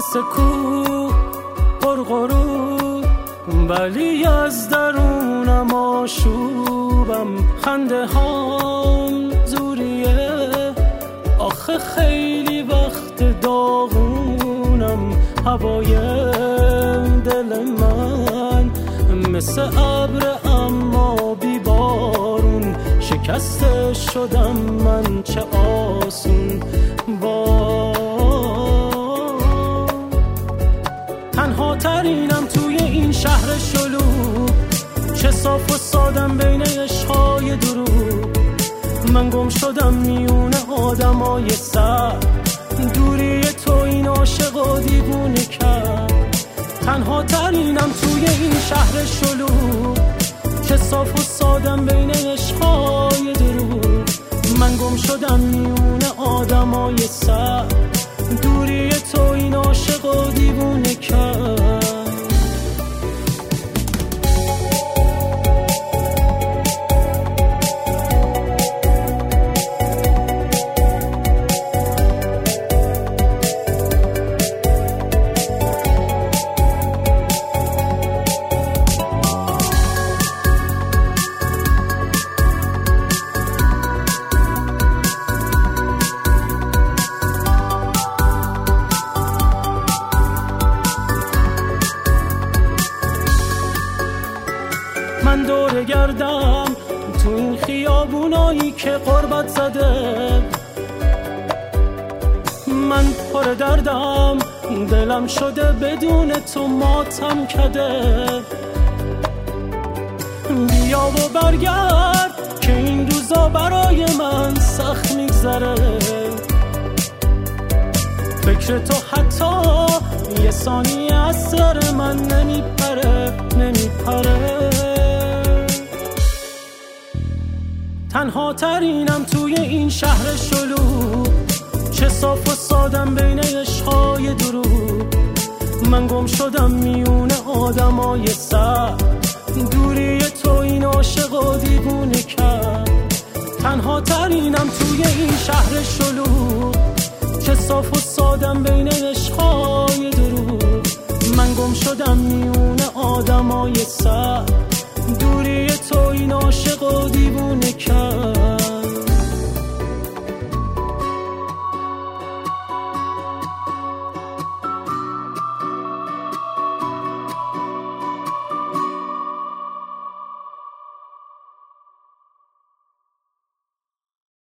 مثل کوه غرغرو، ولی از درونم آشوبم. خنده هام زوریه، آخه خیلی وقت داغونم. هوای دل من مثل ابر اما بی بارون، شکسته شدم من چه آسون. تنها ترینم توی این شهر شلوغ، چه صاف و سادم بین عشقهای دروغ. من گم شدم میونه آدمای سر، دوری تو این عاشق و دیوونه کرد. تنها ترینم توی این شهر شلوغ، چه صاف و سادم بین عشقهای دروغ. من گم شدم میونه آدمای سر، دوری تو این عاشق و دیوونه کرد. من دور گردم تو این خیابونایی که غربت زده. من پر دردم، دلم شده بدون تو ماتم کده. بیا و برگرد که این روزا برای من سخت میگذره. فکر تو حتی یه ثانیه از سر من نمیپره. تنها ترینم توی این شهر شلوغ، چه صاف و سادم بین عشقهای دروغ. من گم شدم میونه آدمای سر، دوری تو این عاشق و دیوونه کرد. تنها ترینم توی این شهر شلوغ، چه صاف و سادم بین عشقهای دروغ. من گم شدم میونه آدمای سر،